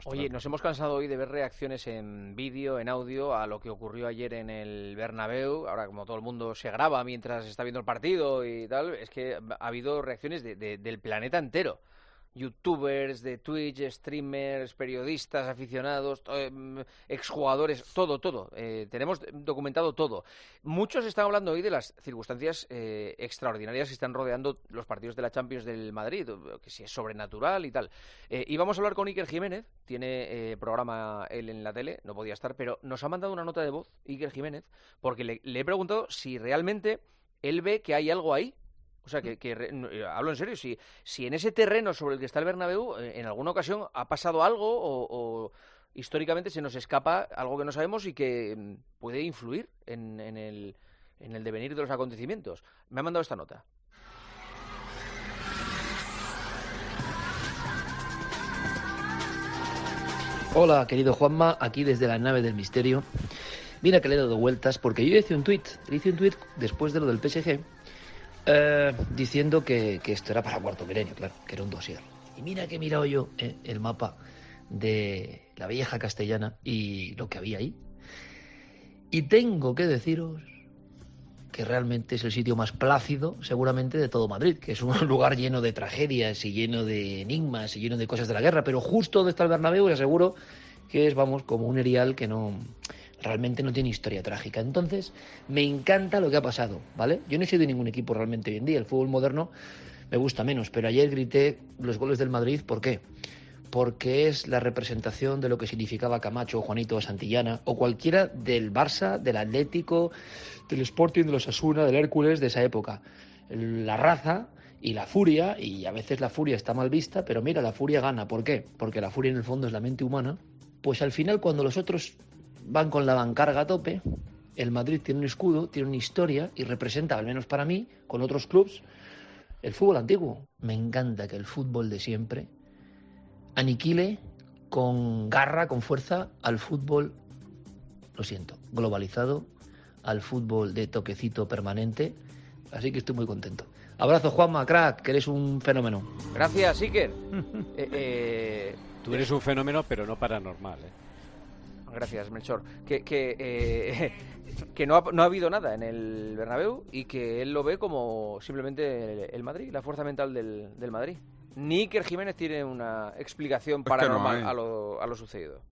Oye, nos hemos cansado hoy de ver reacciones en vídeo, en audio, a lo que ocurrió ayer en el Bernabéu. Ahora, como todo el mundo se graba mientras está viendo el partido y tal, es que ha habido reacciones del planeta entero. Youtubers, de Twitch, streamers, periodistas, aficionados, exjugadores, todo. Tenemos documentado todo. Muchos están hablando hoy de las circunstancias extraordinarias que están rodeando los partidos de la Champions del Madrid, que si es sobrenatural y tal. Y vamos a hablar con Iker Jiménez, tiene programa él en la tele, no podía estar, pero nos ha mandado una nota de voz, Iker Jiménez, porque le he preguntado si realmente él ve que hay algo ahí. O sea, hablo en serio, si en ese terreno sobre el que está el Bernabéu, en alguna ocasión ha pasado algo o históricamente se nos escapa algo que no sabemos y que puede influir en el devenir de los acontecimientos. Me ha mandado esta nota. Hola, querido Juanma, aquí desde la nave del misterio. Mira que le he dado vueltas porque yo hice un tuit después de lo del PSG diciendo que esto era para cuarto milenio, claro, que era un dossier. Y mira que he mirado yo el mapa de la vieja castellana y lo que había ahí. Y tengo que deciros que realmente es el sitio más plácido, seguramente, de todo Madrid, que es un lugar lleno de tragedias y lleno de enigmas y lleno de cosas de la guerra, pero justo donde está el Bernabéu, os aseguro que es, vamos, como un erial que realmente no tiene historia trágica. Entonces, me encanta lo que ha pasado, ¿vale? Yo no soy de ningún equipo realmente hoy en día, el fútbol moderno me gusta menos, pero ayer grité los goles del Madrid, ¿por qué? Porque es la representación de lo que significaba Camacho, Juanito Santillana, o cualquiera del Barça, del Atlético, del Sporting, de los Osasuna, del Hércules de esa época. La raza y la furia, y a veces la furia está mal vista, pero mira, la furia gana. ¿Por qué? Porque la furia en el fondo es la mente humana. Pues al final, cuando los otros van con la bancarga a tope, el Madrid tiene un escudo, tiene una historia y representa, al menos para mí, con otros clubs, el fútbol antiguo. Me encanta que el fútbol de siempre aniquile con garra, con fuerza, al fútbol, lo siento, globalizado, al fútbol de toquecito permanente. Así que estoy muy contento. Abrazo, Juanma, crack, que eres un fenómeno. Gracias, Iker. Tú eres un fenómeno, pero no paranormal, Gracias, Melchor. Que no ha habido nada en el Bernabéu y que él lo ve como simplemente el Madrid, la fuerza mental del Madrid. Ni Iker Jiménez tiene una explicación paranormal a lo sucedido.